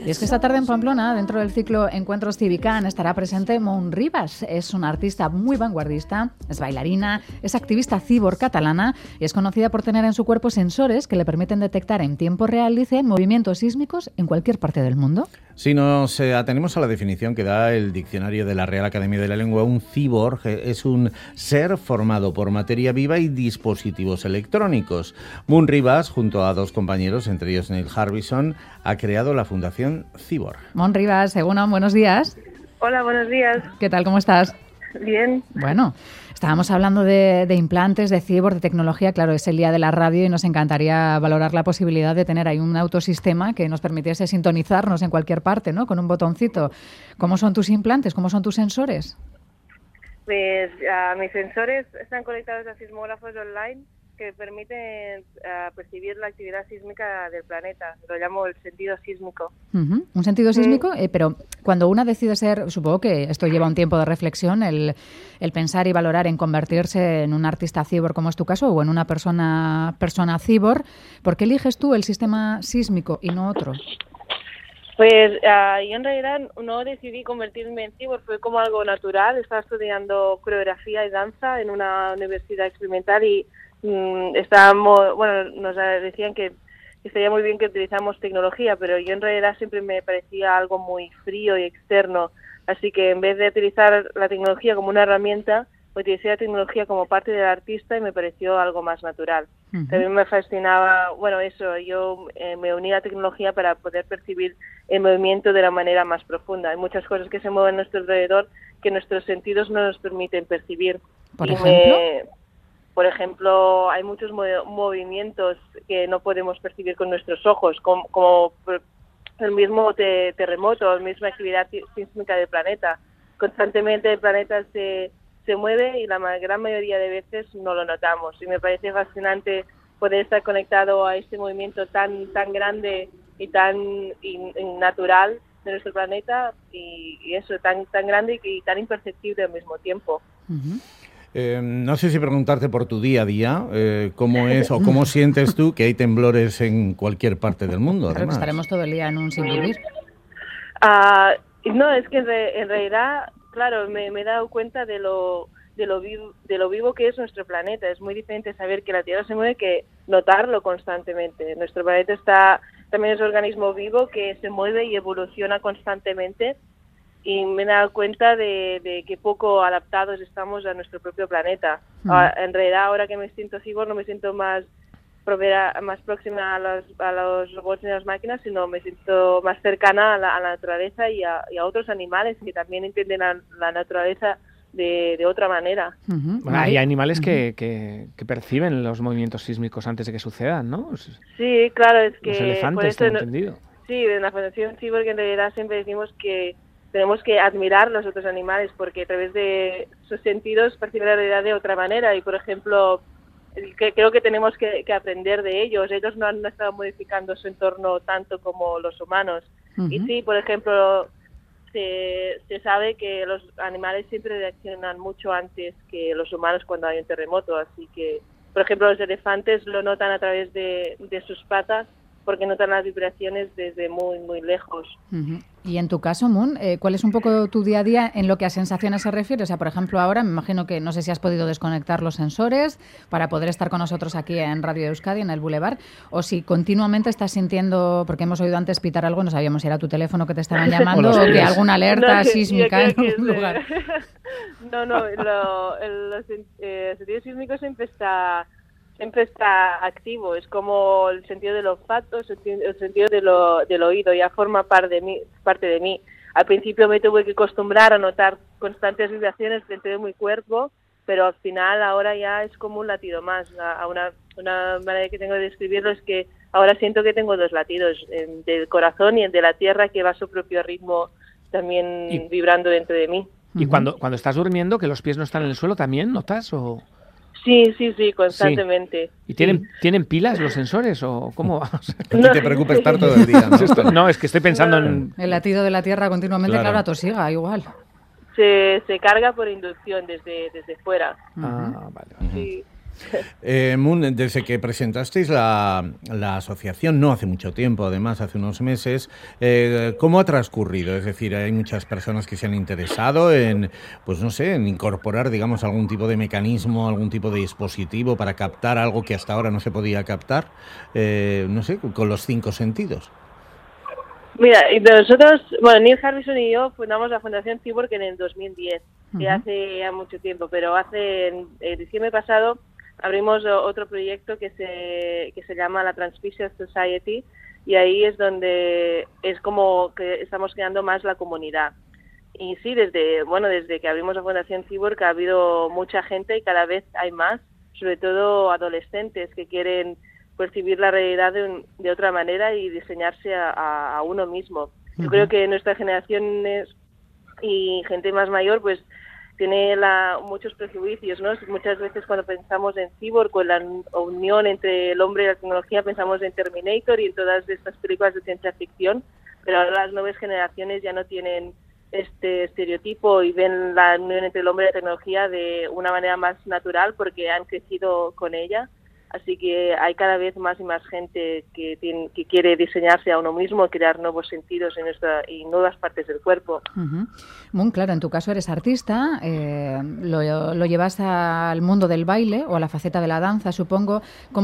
Y es que esta tarde en Pamplona, dentro del ciclo Encuentros Civicán, estará presente Mon Ribas. Es una artista muy vanguardista, es bailarina, es activista cíbor catalana y es conocida por tener en su cuerpo sensores que le permiten detectar en tiempo real, dice, movimientos sísmicos en cualquier parte del mundo. Si nos atenemos a la definición que da el diccionario de la Real Academia de la Lengua, un cíborg es un ser formado por materia viva y dispositivos electrónicos. Mon Ribas, junto a dos compañeros, entre ellos Neil Harbison, ha creado la Fundación Cíborg. Mon Ribas, Egunon, buenos días. Hola, buenos días. ¿Qué tal, cómo estás? Bien. Bueno, estábamos hablando de implantes, de cíborg, de tecnología. Claro, es el día de la radio y nos encantaría valorar la posibilidad de tener ahí un autosistema que nos permitiese sintonizarnos en cualquier parte, ¿no? Con un botoncito. ¿Cómo son tus implantes? ¿Cómo son tus sensores? Pues mis sensores están conectados a sismógrafos online que permiten percibir la actividad sísmica del planeta. Lo llamo el sentido sísmico. Un sentido sísmico, pero cuando una decide ser, supongo que esto lleva un tiempo de reflexión, el pensar y valorar en convertirse en un artista cíborg, como es tu caso, o en una persona cíborg, ¿por qué eliges tú el sistema sísmico y no otro? Pues yo en realidad no decidí convertirme en cíborg, fue como algo natural. Estaba estudiando coreografía y danza en una universidad experimental y nos decían que estaría muy bien que utilizamos tecnología, pero yo en realidad siempre me parecía algo muy frío y externo, así que en vez de utilizar la tecnología como una herramienta, utilicé la tecnología como parte del artista y me pareció algo más natural. También me fascinaba, yo me uní a la tecnología para poder percibir el movimiento de la manera más profunda. Hay muchas cosas que se mueven a nuestro alrededor que nuestros sentidos no nos permiten percibir. Por ejemplo, hay muchos movimientos que no podemos percibir con nuestros ojos, como el mismo terremoto, la misma actividad sísmica del planeta. Constantemente el planeta se mueve y la gran mayoría de veces no lo notamos. Y me parece fascinante poder estar conectado a este movimiento tan grande y tan natural de nuestro planeta y eso, tan grande y tan imperceptible al mismo tiempo. No sé si preguntarte por tu día a día, cómo es o cómo sientes tú que hay temblores en cualquier parte del mundo. Claro, que estaremos todo el día en un sin vivir. No, es que en realidad, claro, me he dado cuenta de lo vivo que es nuestro planeta. Es muy diferente saber que la Tierra se mueve que notarlo constantemente. Nuestro planeta también es un organismo vivo que se mueve y evoluciona constantemente. Y me he dado cuenta de que poco adaptados estamos a nuestro propio planeta. En realidad, ahora que me siento cíborg, no me siento más próxima a los robots y a las máquinas, sino me siento más cercana a la naturaleza y a otros animales que también entienden la naturaleza de otra manera. Bueno, hay animales que perciben los movimientos sísmicos antes de que sucedan, ¿no? Sí, claro, es que... Los elefantes, tengo entendido. Sí, en la Fundación Cíborg en realidad siempre decimos que tenemos que admirar los otros animales porque a través de sus sentidos perciben la realidad de otra manera y, por ejemplo, creo que tenemos que aprender de ellos. Ellos no han estado modificando su entorno tanto como los humanos. Y sí, por ejemplo, se sabe que los animales siempre reaccionan mucho antes que los humanos cuando hay un terremoto. Así que, por ejemplo, los elefantes lo notan a través de sus patas porque notan las vibraciones desde muy, muy lejos. Y en tu caso, Mon, ¿cuál es un poco tu día a día en lo que a sensaciones se refiere? O sea, por ejemplo, ahora me imagino que no sé si has podido desconectar los sensores para poder estar con nosotros aquí en Radio Euskadi, en el Boulevard, o si continuamente estás sintiendo, porque hemos oído antes pitar algo, no sabíamos si era tu teléfono que te estaban llamando o que alguna alerta sísmica en algún lugar. El sentido sísmico siempre está activo, es como el sentido del olfato, el sentido del oído, ya forma parte de mí. Al principio me tuve que acostumbrar a notar constantes vibraciones dentro de mi cuerpo, pero al final ahora ya es como un latido más. Una manera que tengo de describirlo es que ahora siento que tengo dos latidos, el del corazón y el de la tierra, que va a su propio ritmo también vibrando dentro de mí. ¿Y cuando estás durmiendo, que los pies no están en el suelo, también notas o...? Sí, constantemente. ¿Y tienen pilas los sensores o cómo? No te preocupes estar todo el día, ¿no? No, es que estoy pensando en... El latido de la Tierra continuamente, claro, tosiga, igual. Se carga por inducción desde fuera. Vale. Sí. Moon, desde que presentasteis la asociación, no hace mucho tiempo, además, hace unos meses, ¿cómo ha transcurrido? Es decir, hay muchas personas que se han interesado en, pues no sé, en incorporar, digamos, algún tipo de mecanismo, algún tipo de dispositivo para captar algo que hasta ahora no se podía captar, no sé, con los 5 sentidos. Mira, y nosotros, bueno, Neil Harbisson y yo fundamos la Fundación Cyborg en el 2010, que hace ya mucho tiempo, pero en diciembre pasado abrimos otro proyecto que se llama la Transpecies Society, y ahí es donde es como que estamos creando más la comunidad. Y sí, desde que abrimos la Fundación Cyborg ha habido mucha gente y cada vez hay más, sobre todo adolescentes que quieren percibir la realidad de otra manera y diseñarse a uno mismo. Yo creo que nuestras generaciones y gente más mayor pues tiene muchos prejuicios, ¿no? Muchas veces cuando pensamos en cyborg, con la unión entre el hombre y la tecnología, pensamos en Terminator y en todas estas películas de ciencia ficción, pero ahora las nuevas generaciones ya no tienen este estereotipo y ven la unión entre el hombre y la tecnología de una manera más natural porque han crecido con ella. Así que hay cada vez más y más gente que quiere diseñarse a uno mismo, crear nuevos sentidos y nuevas partes del cuerpo. Muy claro, en tu caso eres artista, lo llevas al mundo del baile o a la faceta de la danza, supongo.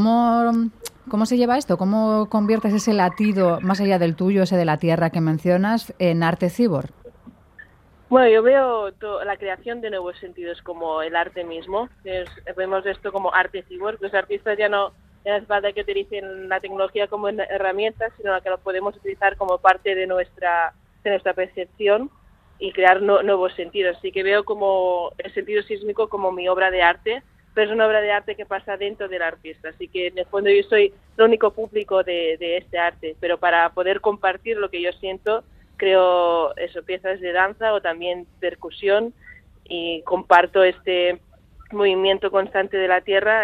¿Cómo se lleva esto? ¿Cómo conviertes ese latido, más allá del tuyo, ese de la tierra que mencionas, en arte cyborg? Bueno, yo veo la creación de nuevos sentidos como el arte mismo. Vemos esto como arte cyborg. Los artistas ya no hace falta que utilicen la tecnología como herramienta, sino que lo podemos utilizar como parte de nuestra percepción y crear nuevos sentidos. Así que veo como el sentido sísmico como mi obra de arte, pero es una obra de arte que pasa dentro del artista. Así que en el fondo yo soy el único público de este arte, pero para poder compartir lo que yo siento, creo piezas de danza o también percusión y comparto este movimiento constante de la tierra.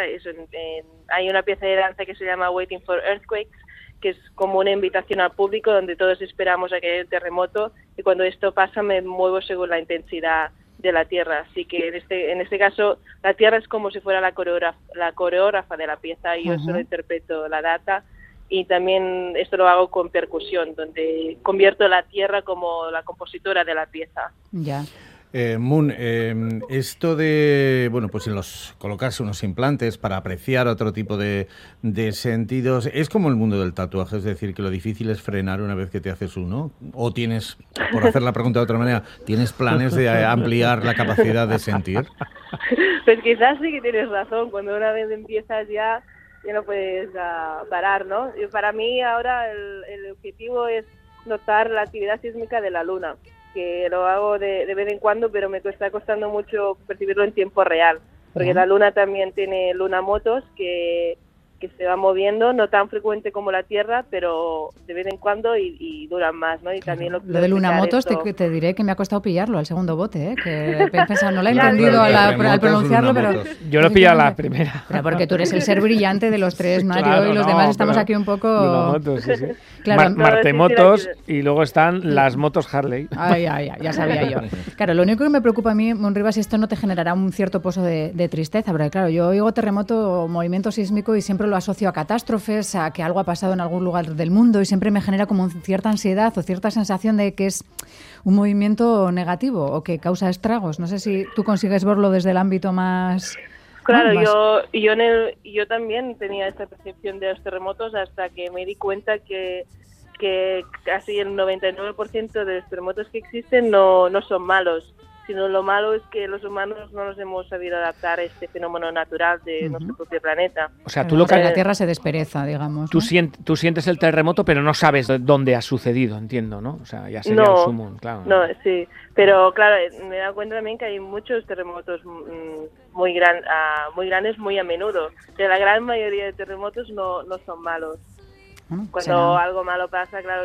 Hay una pieza de danza que se llama Waiting for Earthquakes, que es como una invitación al público donde todos esperamos a que haya un terremoto y cuando esto pasa me muevo según la intensidad de la tierra. Así que en este caso la tierra es como si fuera la coreógrafa de la pieza y yo solo interpreto la data. Y también esto lo hago con percusión, donde convierto la tierra como la compositora de la pieza. Ya. Moon, esto de, pues colocarse unos implantes para apreciar otro tipo de sentidos, es como el mundo del tatuaje, es decir, que lo difícil es frenar una vez que te haces uno, o tienes, por hacer la pregunta de otra manera, ¿tienes planes de ampliar la capacidad de sentir? Pues quizás sí que tienes razón, cuando una vez empiezas ya no puedes parar, ¿no? Y para mí ahora el objetivo es notar la actividad sísmica de la Luna, que lo hago de vez en cuando, pero me está costando mucho percibirlo en tiempo real, porque la Luna también tiene lunamotos que se va moviendo, no tan frecuente como la Tierra, pero de vez en cuando y duran más, ¿no? Y también lo de lunamotos te diré que me ha costado pillarlo al segundo bote, que pensaba, no lo he entendido al pronunciarlo, pero yo lo he pillado a la primera. Pero porque tú eres el ser brillante de los tres, Mario, claro, y los demás estamos aquí un poco... Lunamotos, sí. Claro, Martemotos y luego están las motos Harley. Ay, ya sabía yo. Claro, lo único que me preocupa a mí, Monribas, es esto no te generará un cierto pozo de tristeza, porque claro, yo oigo terremoto o movimiento sísmico y siempre lo asocio a catástrofes, a que algo ha pasado en algún lugar del mundo y siempre me genera como cierta ansiedad o cierta sensación de que es un movimiento negativo o que causa estragos. No sé si tú consigues verlo desde el ámbito más... Claro, yo también tenía esta percepción de los terremotos hasta que me di cuenta que casi el 99% de los terremotos que existen no son malos, sino lo malo es que los humanos no nos hemos sabido adaptar a este fenómeno natural de nuestro propio planeta. O sea, la Tierra se despereza, digamos. Tú sientes el terremoto, pero no sabes dónde ha sucedido, entiendo, ¿no? O sea, ya sería un sumum, claro. No, sí, pero claro, me he dado cuenta también que hay muchos terremotos muy grandes, muy a menudo. Pero la gran mayoría de terremotos no son malos. Cuando algo malo pasa, claro,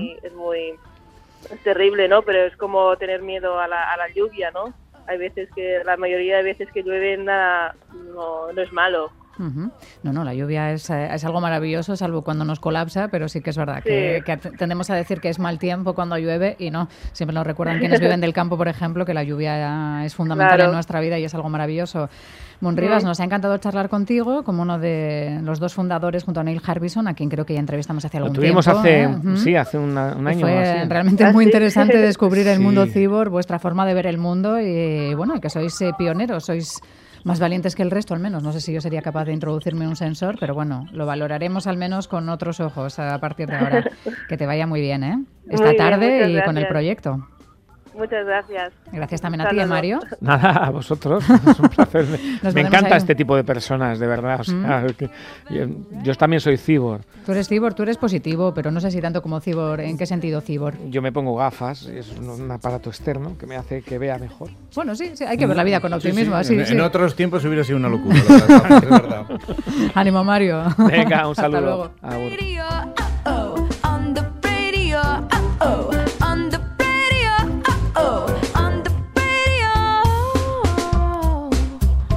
es terrible, ¿no? Pero es como tener miedo a la lluvia, ¿no? Hay veces la mayoría de veces que llueve no es malo. No, la lluvia es algo maravilloso, salvo cuando nos colapsa, pero sí que es verdad que tendemos a decir que es mal tiempo cuando llueve y no. Siempre nos recuerdan quienes viven del campo, por ejemplo, que la lluvia es fundamental en nuestra vida y es algo maravilloso. Mun Rivas, nos ha encantado charlar contigo como uno de los dos fundadores junto a Neil Harbison, a quien creo que ya entrevistamos hace algún tiempo. Lo tuvimos hace un año. Fue realmente muy interesante descubrir el mundo cibor, vuestra forma de ver el mundo y bueno, que sois pioneros, sois más valientes que el resto al menos. No sé si yo sería capaz de introducirme un sensor, pero bueno, lo valoraremos al menos con otros ojos a partir de ahora. Que te vaya muy bien, esta tarde y con el proyecto. Muchas gracias. Gracias también a ti, Mario. Nada, a vosotros. Es un placer. Me encanta este tipo de personas, de verdad. O sea, yo también soy cibor. Tú eres cibor, tú eres positivo, pero no sé si tanto como cibor. ¿En qué sentido cibor? Yo me pongo gafas, es un aparato externo que me hace que vea mejor. Bueno, sí, hay que ver la vida con optimismo. Sí. En otros tiempos hubiera sido una locura, la verdad, es verdad. Ánimo, Mario. Venga, un saludo. Hasta luego.